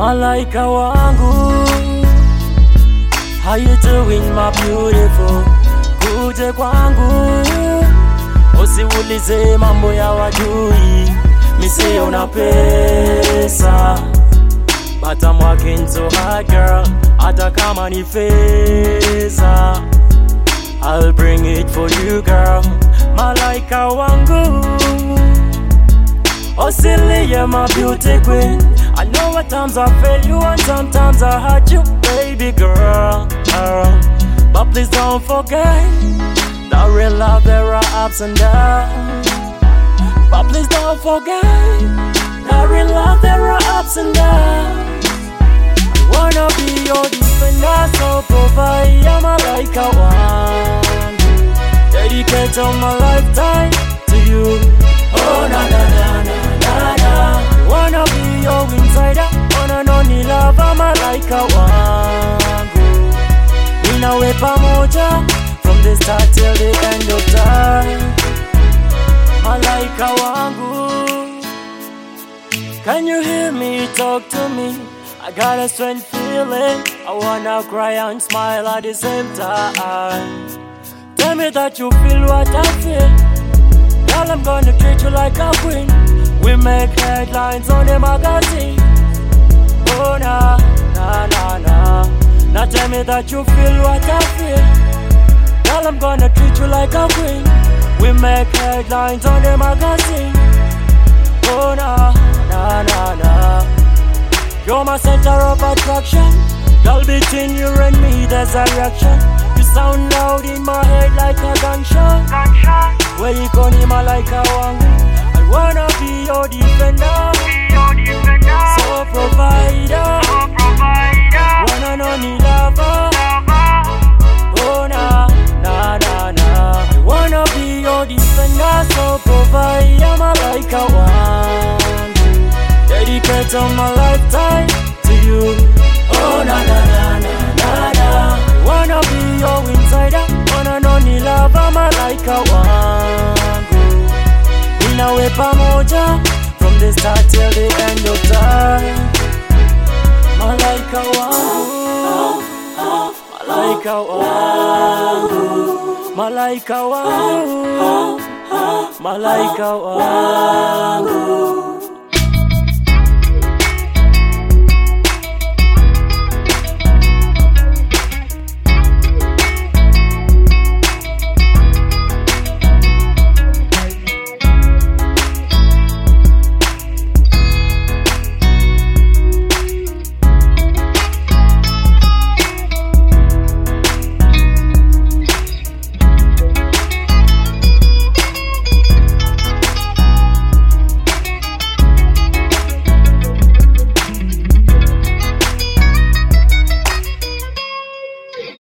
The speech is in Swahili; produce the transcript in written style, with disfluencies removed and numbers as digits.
Malaika wangu, how you doing my beautiful? Kuje kwangu, usiulize mambo ya wajui. Mi say una pesa, but I'm working so hard girl. Hata kama ni feza, I'll bring it for you girl. Malaika wangu, oh silly, you're my beauty queen. I know at times I fail you and sometimes I hurt you, baby girl. But please don't forget that real love there are ups and downs. But please don't forget that real love there are ups and downs. I wanna be your defender, so provide. I'm Malaika wangu, dedicate all my lifetime to you. Oh na na na na na na. I wanna be your insider, wanna know ni love. I'm Malaika wangu, ninawe pamoja from the start till the end of time. Malaika wangu, can you hear me? Talk to me. I got a strange feeling, I wanna cry and smile at the same time. Tell me that you feel what I feel. Girl, I'm gonna treat you like a queen. We make headlines on the magazine. Oh na na na na. Now tell me that you feel what I feel. Girl, I'm gonna treat you like a queen. We make headlines on the magazine. Oh na na na na. You're my center of attraction. Girl, between you and me there's a reaction. You sound loud in my head like a gunshot. Where you call me Malaika wangu, I wanna be your defender, so provider, wanna know ni lover. Oh na na na na. I wanna be your defender, so provide. I'm Malaika wangu, dedicate all my lifetime to you. Oh na na na na na na. I wanna be your insider, wanna know ni love. I'm Malaika wangu, ninawe pamoja from the start till the end of time. Malaika wangu, Malaika wangu, Malaika wangu, Malaika wangu.